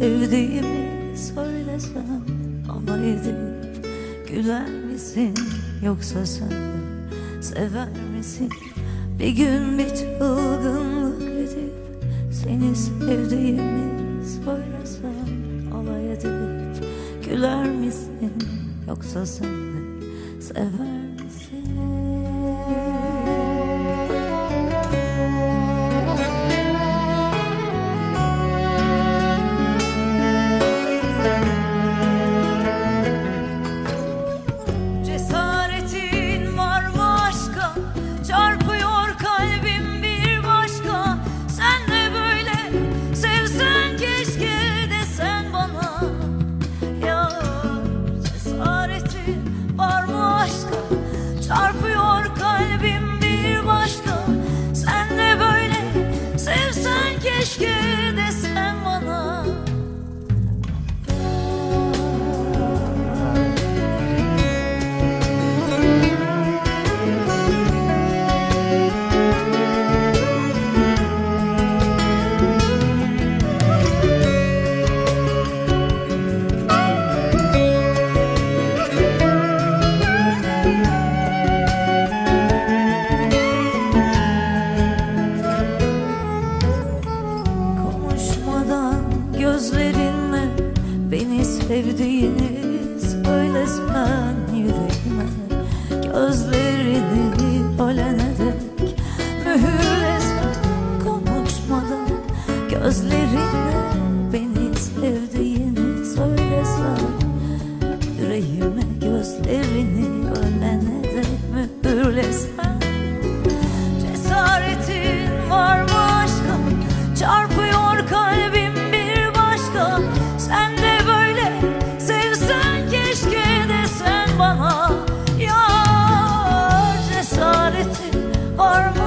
sevdiğimi söylesem, alay edip güler misin? Yoksa sen de sever misin? Bir gün bir çılgınlık edip seni sevdiğimi söylesem, alay edip güler misin? Yoksa sen de sever misin? Cesaretin var mı aşka? Çarpıyor kalbim bir başka. Sen de böyle sevsen keşke desen bana. Ya cesaretin var mı aşka? Çarpıyor kalbim bir başka. Sen de böyle sevsen keşke desen bana. Gözlerinle beni sevdiğini söylesen yüreğime, gözlerini ölene dek mühürlesen. Konuşmadan gözlerinle beni sevdiğini söylesen yüreğime, gözlerini ölene dek mühürlesen. Cesaretin var mı aşka? Çarpıyor kalbim bir başka. Sen de böyle sevsen keşke desen bana. Ya cesaretin var mı